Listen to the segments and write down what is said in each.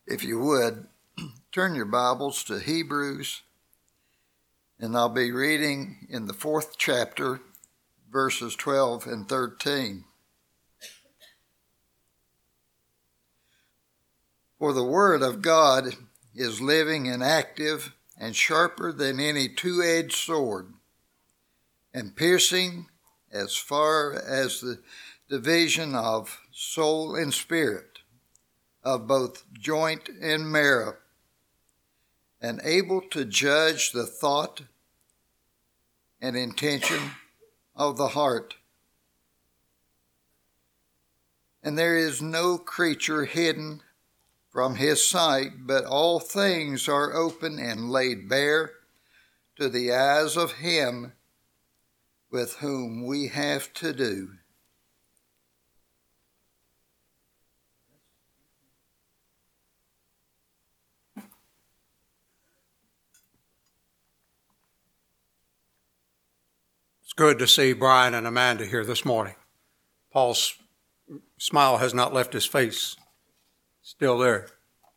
If you would, turn your Bibles to Hebrews, and I'll be reading in the 4th chapter, verses 12 and 13. For the Word of God is living and active and sharper than any two-edged sword, and piercing as far as the division of soul and spirit, of both joint and marrow, and able to judge the thought and intention of the heart. And there is no creature hidden from his sight, but all things are open and laid bare to the eyes of him with whom we have to do. It's good to see Brian and Amanda here this morning. Paul's smile has not left his face. Still there.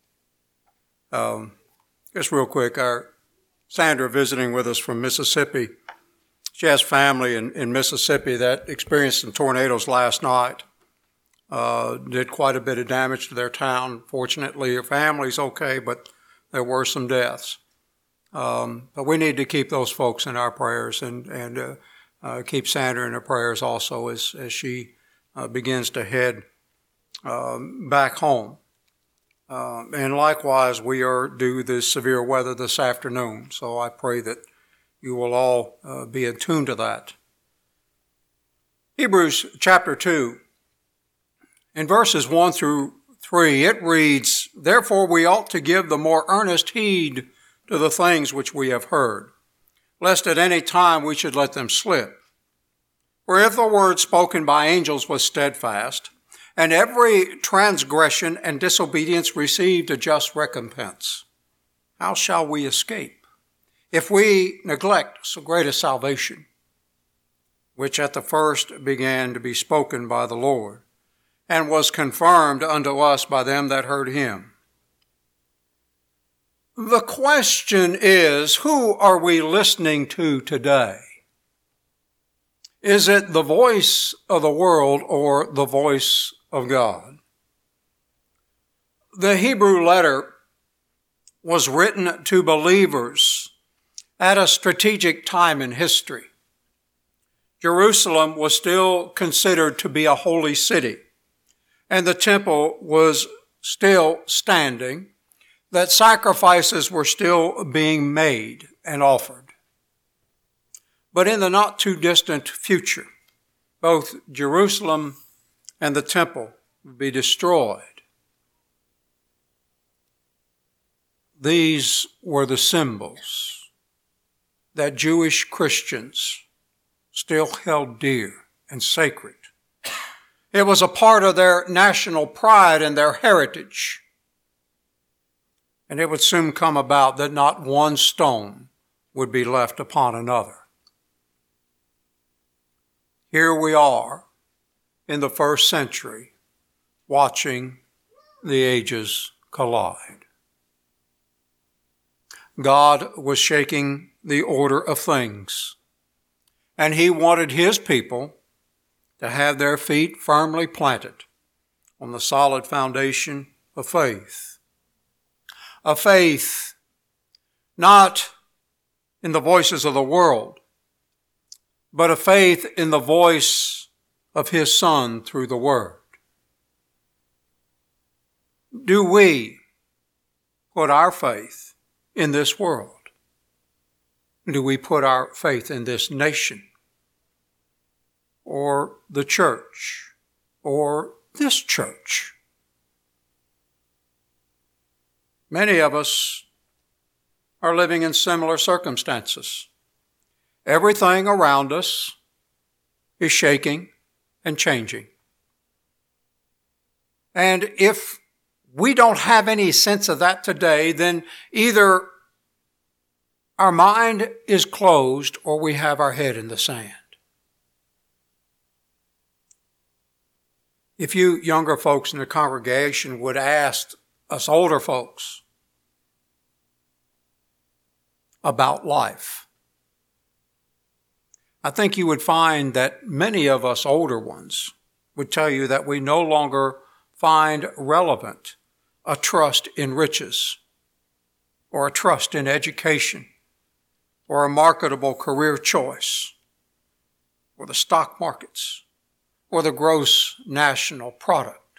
Just real quick, our Sandra visiting with us from Mississippi. She has family in Mississippi that experienced some tornadoes last night. Did quite a bit of damage to their town. Fortunately, her family's okay, but there were some deaths. But we need to keep those folks in our prayers and keep Sandra in her prayers also as she begins to head back home. And likewise, we are due this severe weather this afternoon, so I pray that you will all be attuned to that. Hebrews chapter 2, in verses 1 through 3, it reads, "Therefore we ought to give the more earnest heed to the things which we have heard, lest at any time we should let them slip. For if the word spoken by angels was steadfast, and every transgression and disobedience received a just recompense, how shall we escape, if we neglect so great a salvation, which at the first began to be spoken by the Lord, and was confirmed unto us by them that heard him?" The question is, who are we listening to today? Is it the voice of the world or the voice of God? The Hebrew letter was written to believers at a strategic time in history. Jerusalem was still considered to be a holy city, and the temple was still standing, that sacrifices were still being made and offered. But in the not too distant future, both Jerusalem and the temple would be destroyed. These were the symbols that Jewish Christians still held dear and sacred. It was a part of their national pride and their heritage. And it would soon come about that not one stone would be left upon another. Here we are in the first century, watching the ages collide. God was shaking the order of things, and he wanted his people to have their feet firmly planted on the solid foundation of faith. A faith not in the voices of the world, but a faith in the voice of his Son through the Word. Do we put our faith in this world? Do we put our faith in this nation, or the church, or this church? Many of us are living in similar circumstances. Everything around us is shaking and changing. And if we don't have any sense of that today, then either our mind is closed or we have our head in the sand. If you younger folks in the congregation would ask us older folks about life. I think you would find that many of us older ones would tell you that we no longer find relevant a trust in riches, or a trust in education, or a marketable career choice, or the stock markets, or the gross national product,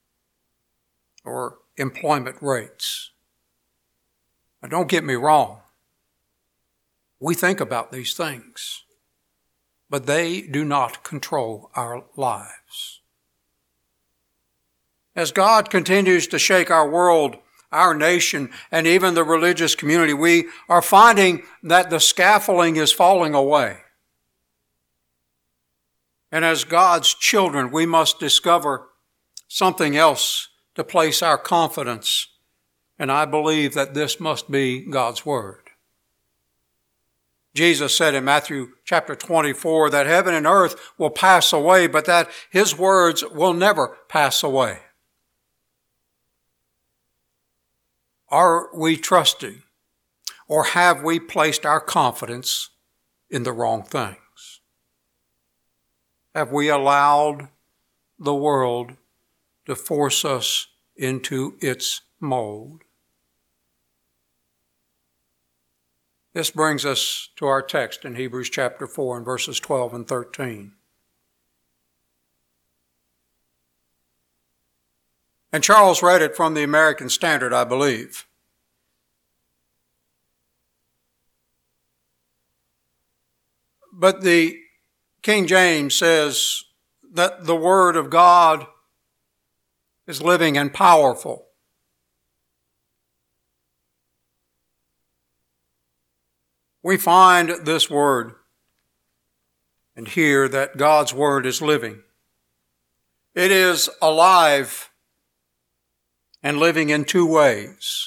or employment rates. Now, don't get me wrong. We think about these things, but they do not control our lives. As God continues to shake our world, our nation, and even the religious community, we are finding that the scaffolding is falling away. And as God's children, we must discover something else to place our confidence. And I believe that this must be God's Word. Jesus said in Matthew chapter 24 that heaven and earth will pass away, but that His words will never pass away. Are we trusting, or have we placed our confidence in the wrong things? Have we allowed the world to force us into its mold? This brings us to our text in Hebrews chapter 4 and verses 12 and 13. And Charles read it from the American Standard, I believe. But the King James says that the Word of God is living and powerful. We find this word and hear that God's Word is living. It is alive and living in two ways.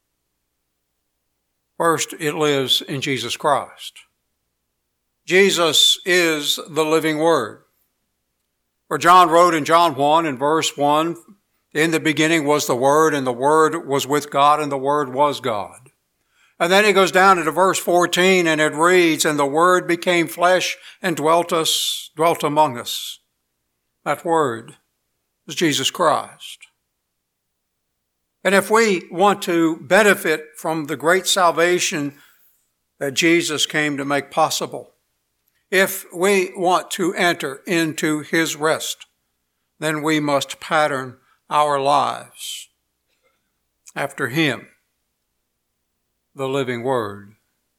First, it lives in Jesus Christ. Jesus is the living Word. For John wrote in John 1 and verse 1, in the beginning was the Word, and the Word was with God, and the Word was God. And then he goes down into verse 14 and it reads, and the Word became flesh and dwelt among us. That Word is Jesus Christ. And if we want to benefit from the great salvation that Jesus came to make possible, if we want to enter into His rest, then we must pattern our lives after Him, the living Word.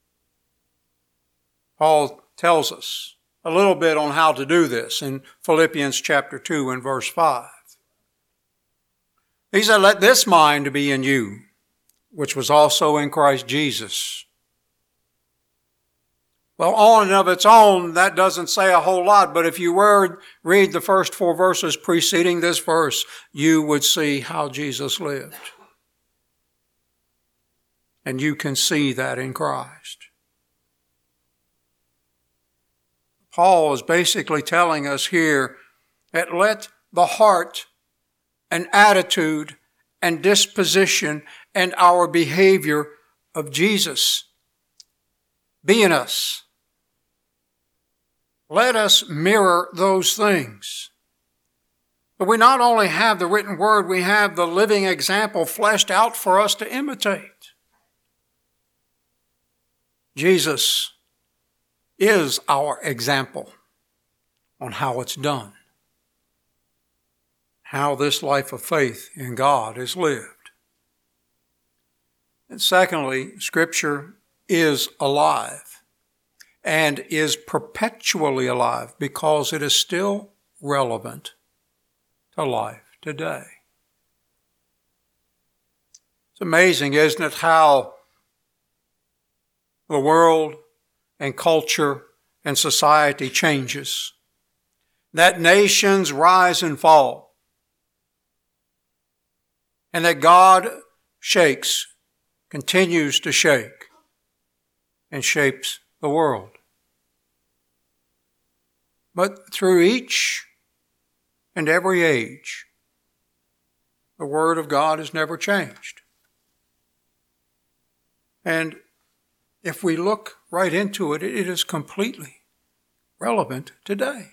Paul tells us a little bit on how to do this in Philippians chapter 2 and verse 5. He said, let this mind be in you, which was also in Christ Jesus. Well, on and of its own, that doesn't say a whole lot, but if you were read the first 4 verses preceding this verse, you would see how Jesus lived. And you can see that in Christ. Paul is basically telling us here that let the heart and attitude and disposition and our behavior of Jesus be in us. Let us mirror those things. But we not only have the written word, we have the living example fleshed out for us to imitate. Jesus is our example on how it's done, how this life of faith in God is lived. And secondly, Scripture is alive and is perpetually alive because it is still relevant to life today. It's amazing, isn't it, how the world and culture and society changes, that nations rise and fall, and that God continues to shake and shapes the world. But through each and every age, The Word of God has never changed. And if we look right into it, it is completely relevant today.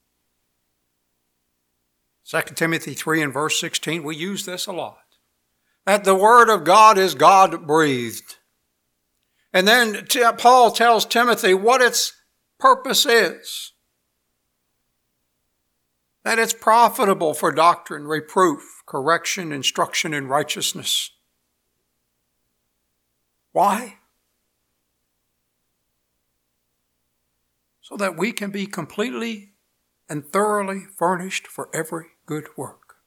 2 Timothy 3 and verse 16, we use this a lot. That the Word of God is God-breathed. And then Paul tells Timothy what its purpose is. That it's profitable for doctrine, reproof, correction, instruction in righteousness. Why? So that we can be completely and thoroughly furnished for every good work.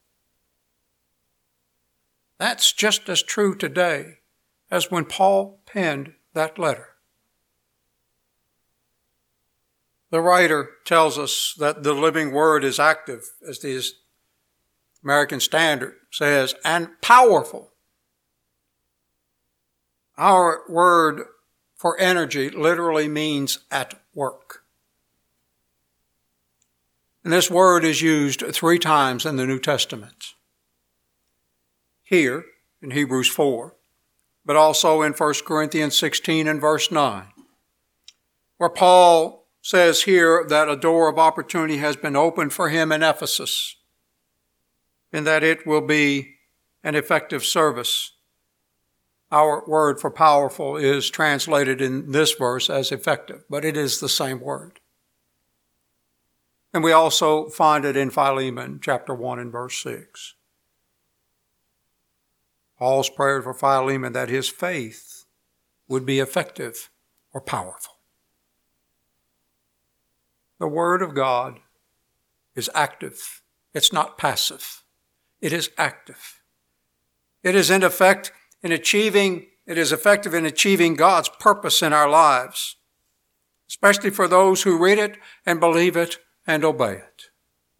That's just as true today as when Paul penned that letter. The writer tells us that the living word is active, as the American Standard says, and powerful. Our word for energy literally means at work. And this word is used 3 times in the New Testament. Here, in Hebrews 4, but also in 1 Corinthians 16 and verse 9, where Paul says here that a door of opportunity has been opened for him in Ephesus, and that it will be an effective service. Our word for powerful is translated in this verse as effective, but it is the same word. And we also find it in Philemon chapter 1 and verse 6. Paul's prayer for Philemon that his faith would be effective or powerful. The Word of God is active. It's not passive. It is active. It is effective in achieving God's purpose in our lives, especially for those who read it and believe it and obey it.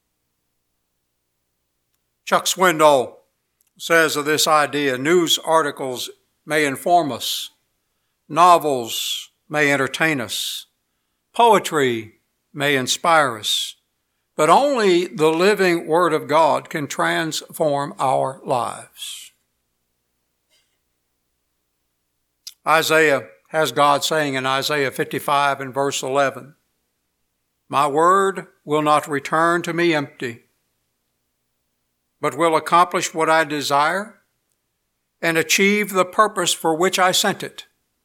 Chuck Swindoll says of this idea, news articles may inform us, novels may entertain us, poetry may inspire us, but only the living Word of God can transform our lives. Isaiah has God saying in Isaiah 55 and verse 11, "My word will not return to me empty, but will accomplish what I desire and achieve the purpose for which I sent it."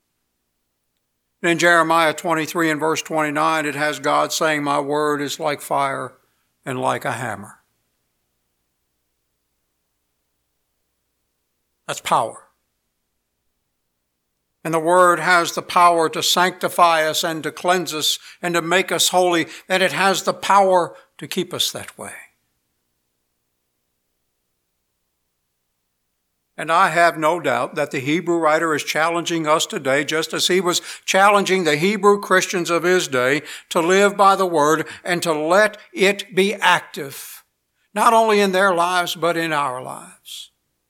In Jeremiah 23 and verse 29, it has God saying, "My word is like fire and like a hammer." That's power. And the Word has the power to sanctify us and to cleanse us and to make us holy, and it has the power to keep us that way. And I have no doubt that the Hebrew writer is challenging us today, just as he was challenging the Hebrew Christians of his day, to live by the Word and to let it be active, not only in their lives, but in our lives.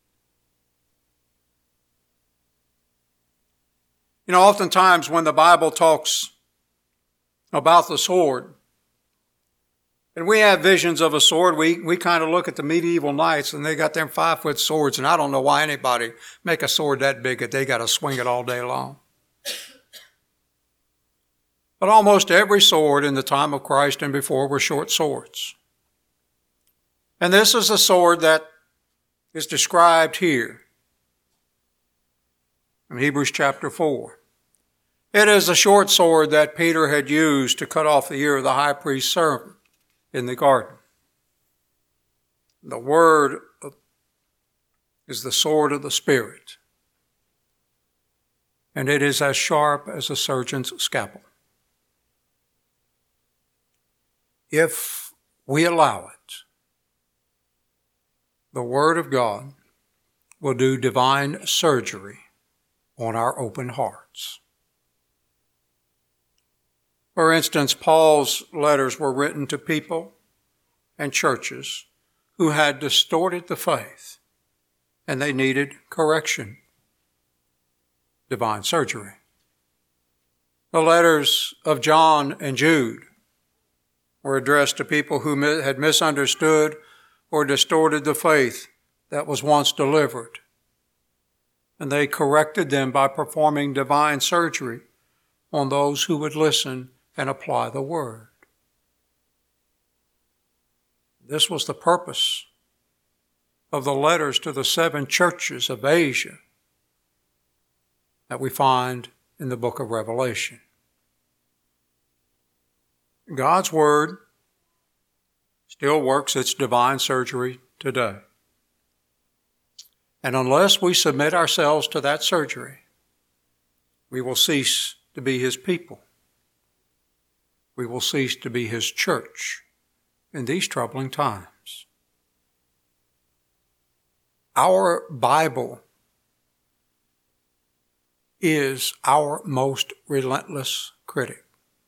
You know, oftentimes when the Bible talks about the sword, and we have visions of a sword, we kind of look at the medieval knights and they got them 5-foot swords, and I don't know why anybody make a sword that big that they got to swing it all day long. But almost every sword in the time of Christ and before were short swords. And this is a sword that is described here in Hebrews chapter 4. It is a short sword that Peter had used to cut off the ear of the high priest's servant in the garden. The Word is the sword of the Spirit, and it is as sharp as a surgeon's scalpel. If we allow it, the Word of God will do divine surgery on our open hearts. For instance, Paul's letters were written to people and churches who had distorted the faith, and they needed correction, divine surgery. The letters of John and Jude were addressed to people who had misunderstood or distorted the faith that was once delivered, and they corrected them by performing divine surgery on those who would listen and apply the word. This was the purpose of the letters to the 7 churches of Asia that we find in the book of Revelation. God's word still works its divine surgery today. And unless we submit ourselves to that surgery, we will cease to be his people. We will cease to be his church in these troubling times. Our Bible is our most relentless critic.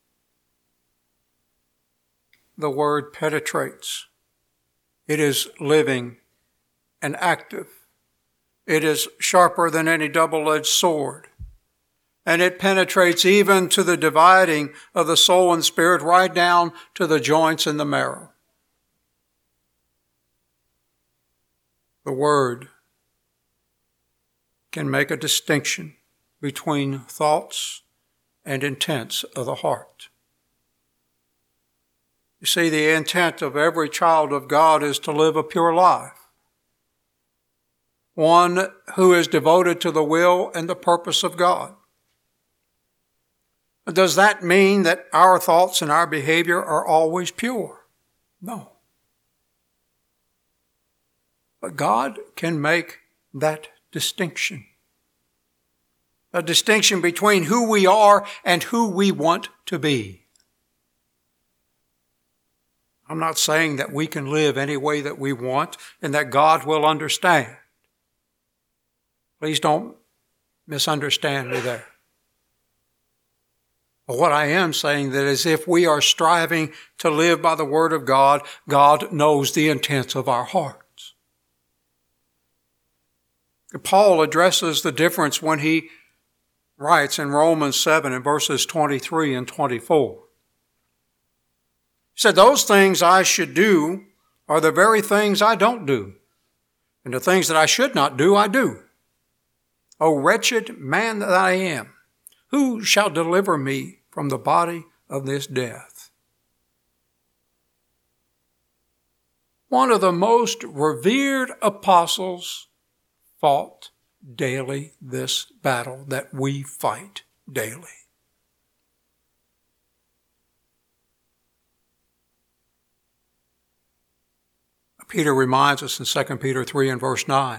The word penetrates. It is living and active. It is sharper than any double-edged sword. And it penetrates even to the dividing of the soul and spirit, right down to the joints and the marrow. The word can make a distinction between thoughts and intents of the heart. You see, the intent of every child of God is to live a pure life, one who is devoted to the will and the purpose of God. Does that mean that our thoughts and our behavior are always pure? No. But God can make that distinction. A distinction between who we are and who we want to be. I'm not saying that we can live any way that we want and that God will understand. Please don't misunderstand me there. But what I am saying that is if we are striving to live by the Word of God, God knows the intents of our hearts. Paul addresses the difference when he writes in Romans 7 in verses 23 and 24. He said, those things I should do are the very things I don't do, and the things that I should not do, I do. O wretched man that I am, who shall deliver me from the body of this death? One of the most revered apostles fought daily this battle that we fight daily. Peter reminds us in 2 Peter 3 and verse 9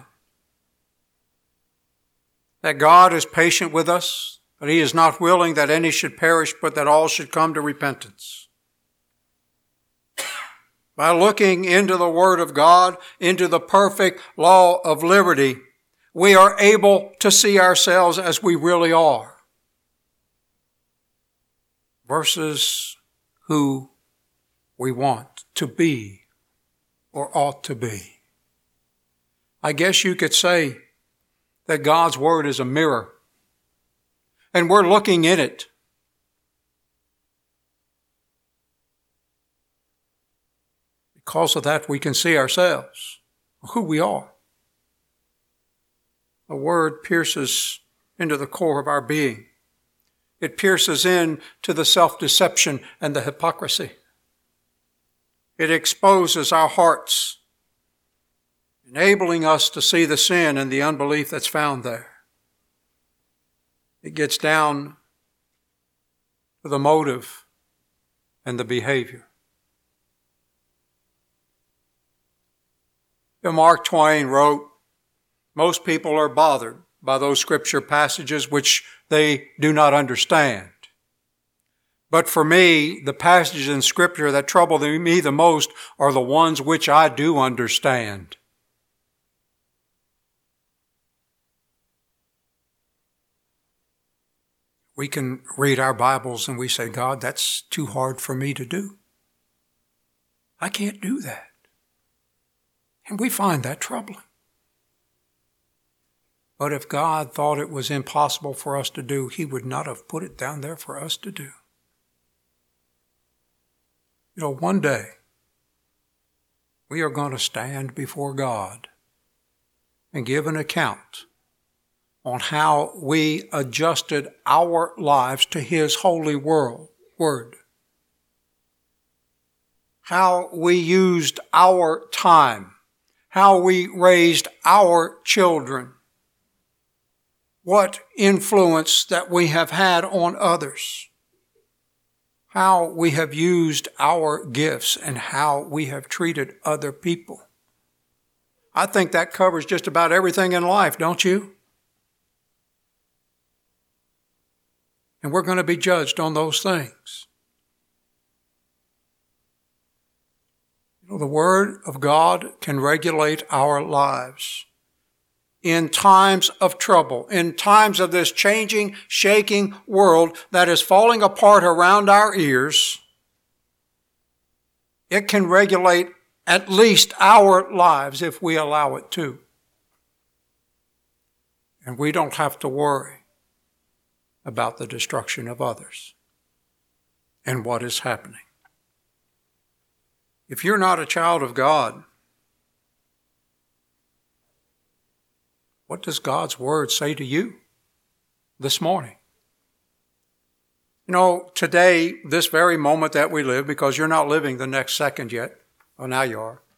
that God is patient with us, but he is not willing that any should perish, but that all should come to repentance. By looking into the Word of God, into the perfect law of liberty, we are able to see ourselves as we really are, versus who we want to be or ought to be. I guess you could say that God's Word is a mirror, and we're looking in it. Because of that, we can see ourselves, who we are. The Word pierces into the core of our being. It pierces into the self-deception and the hypocrisy. It exposes our hearts, enabling us to see the sin and the unbelief that's found there. It gets down to the motive and the behavior. Mark Twain wrote, most people are bothered by those scripture passages which they do not understand. But for me, the passages in Scripture that trouble me the most are the ones which I do understand. We can read our Bibles and we say, God, that's too hard for me to do. I can't do that. And we find that troubling. But if God thought it was impossible for us to do, he would not have put it down there for us to do. You know, one day we are going to stand before God and give an account on how we adjusted our lives to His holy word. How we used our time, how we raised our children, what influence that we have had on others, how we have used our gifts, and how we have treated other people. I think that covers just about everything in life, don't you? And we're going to be judged on those things. You know, the Word of God can regulate our lives. In times of trouble, in times of this changing, shaking world that is falling apart around our ears, it can regulate at least our lives if we allow it to. And we don't have to worry about the destruction of others and what is happening. If you're not a child of God, what does God's Word say to you this morning? You know, today, this very moment that we live, because you're not living the next second yet. Well, now you are.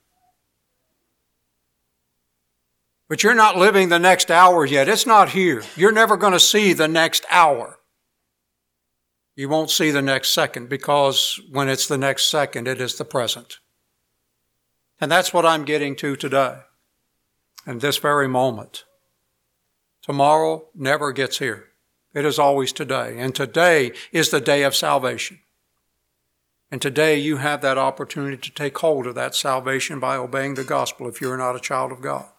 But you're not living the next hour yet. It's not here. You're never going to see the next hour. You won't see the next second, because when it's the next second, it is the present. And that's what I'm getting to today, in this very moment. Tomorrow never gets here. It is always today. And today is the day of salvation. And today you have that opportunity to take hold of that salvation by obeying the gospel if you're not a child of God.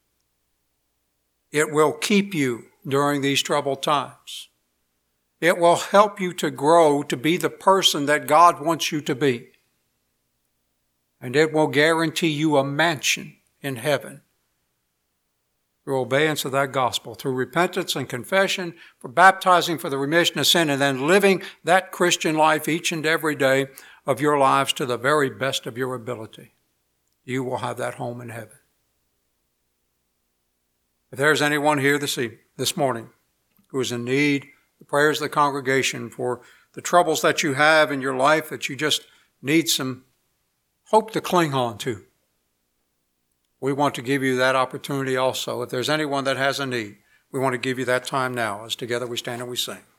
It will keep you during these troubled times. It will help you to grow to be the person that God wants you to be. And it will guarantee you a mansion in heaven through obedience of that gospel, through repentance and confession, for baptizing for the remission of sin, and then living that Christian life each and every day of your lives to the very best of your ability. You will have that home in heaven. If there's anyone here this morning who is in need, the prayers of the congregation for the troubles that you have in your life, that you just need some hope to cling on to, we want to give you that opportunity also. If there's anyone that has a need, we want to give you that time now as together we stand and we sing.